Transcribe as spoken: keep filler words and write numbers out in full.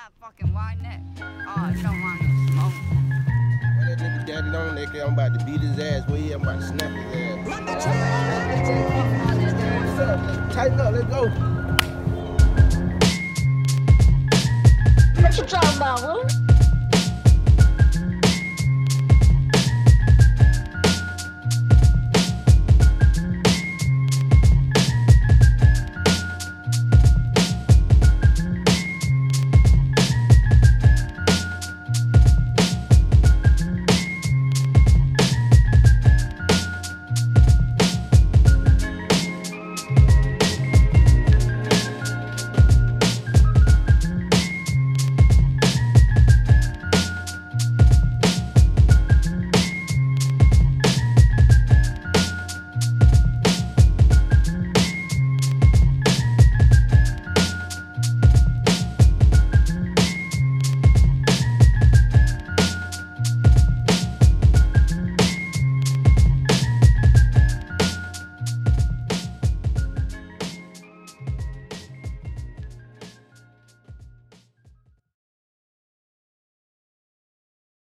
that fucking wide neck. Oh, you don't want no smoke. When that nigga daddy long neck, I'm about to beat his ass. Where he I'm about to snap his ass. Tighten up, let's go. What you talking about, Willie?